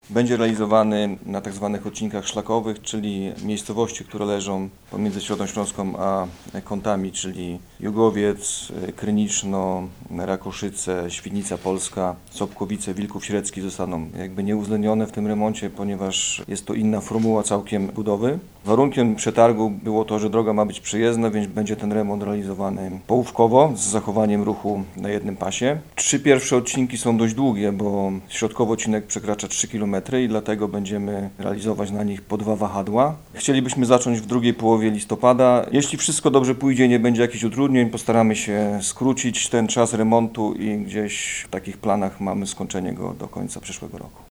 Będzie realizowany na tak zwanych odcinkach szlakowych, czyli miejscowości, które leżą pomiędzy Środą Śląską a Kątami, czyli Jugowiec, Kryniczno, Rakoszyce, Świdnica Polska, Sobkowice, Wilków Średzki zostaną jakby nieuwzględnione w tym remoncie, ponieważ jest to inna formuła całkiem budowy. Warunkiem przetargu było to, że droga ma być przejezdna, więc będzie ten remont realizowany połówkowo z zachowaniem ruchu na jednym pasie. 3 pierwsze odcinki są dość długie, bo środkowy odcinek przekracza 3 km i dlatego będziemy realizować na nich po 2 wahadła. Chcielibyśmy zacząć w drugiej połowie listopada. Jeśli wszystko dobrze pójdzie, nie będzie jakichś utrudnień, postaramy się skrócić ten czas remontu i gdzieś w takich planach mamy skończenie go do końca przyszłego roku.